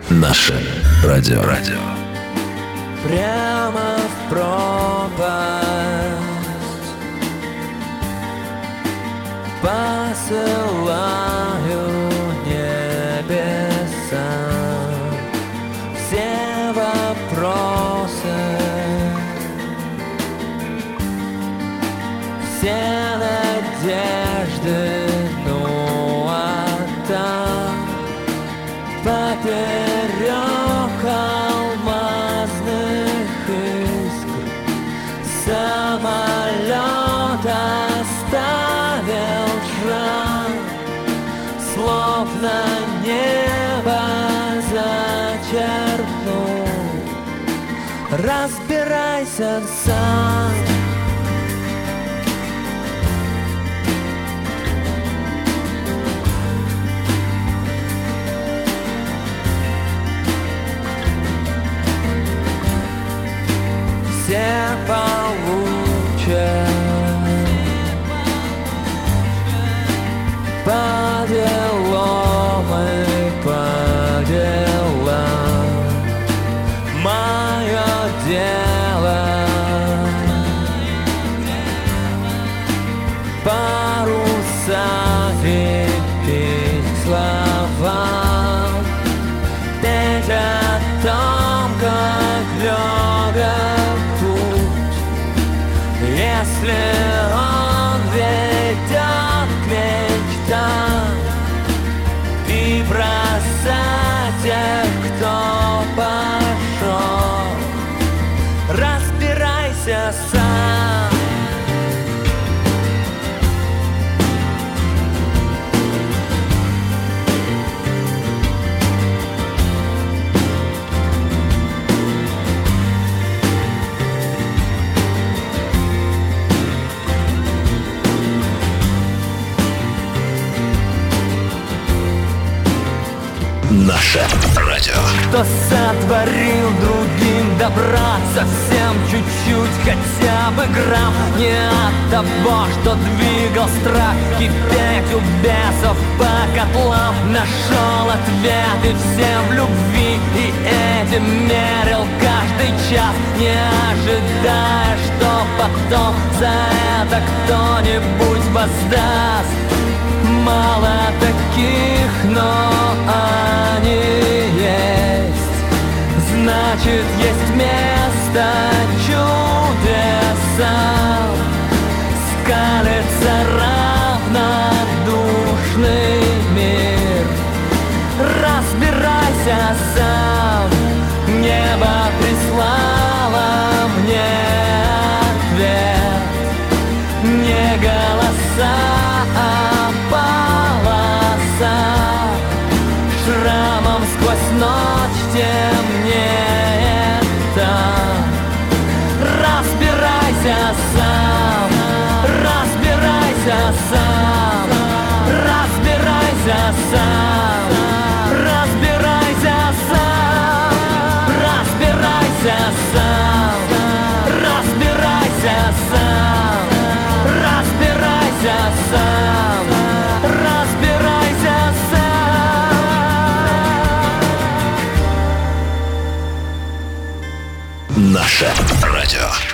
Наше радио. Прямо в пропасть посылаю небеса все вопросы, все надежды, ну а там поперек алмазных искр самолет оставил шрам, словно небо зачеркнул. Разбирайся сам. Все получат по делам и по делам. Мое дело паруса петь словам, петь о том, как легок путь, если он ведет к мечтам, и бросать тех, кто пошел. Разбирайся сам. Наше радио. Кто сотворил другим добра, совсем чуть-чуть, хотя бы грамм. Не от того, что двигал страх кипеть у бесов по котлам. Нашел ответ и всем в любви, и этим мерил каждый час, не ожидая, что потом за это кто-нибудь воздаст. Мало таких, но они есть. Значит, есть место чудесам. Скалится равнодушный мир. Разбирайся сам. Небо прислало мне ответ. Не голоса, а полоса. Шрамом сквозь ночь темнеет там. Разбирайся сам. Разбирайся сам. Разбирайся сам. Разбирайся сам. Разбирайся сам. Разбирайся сам. Разбирайся сам. Разбирайся сам. Наше радио.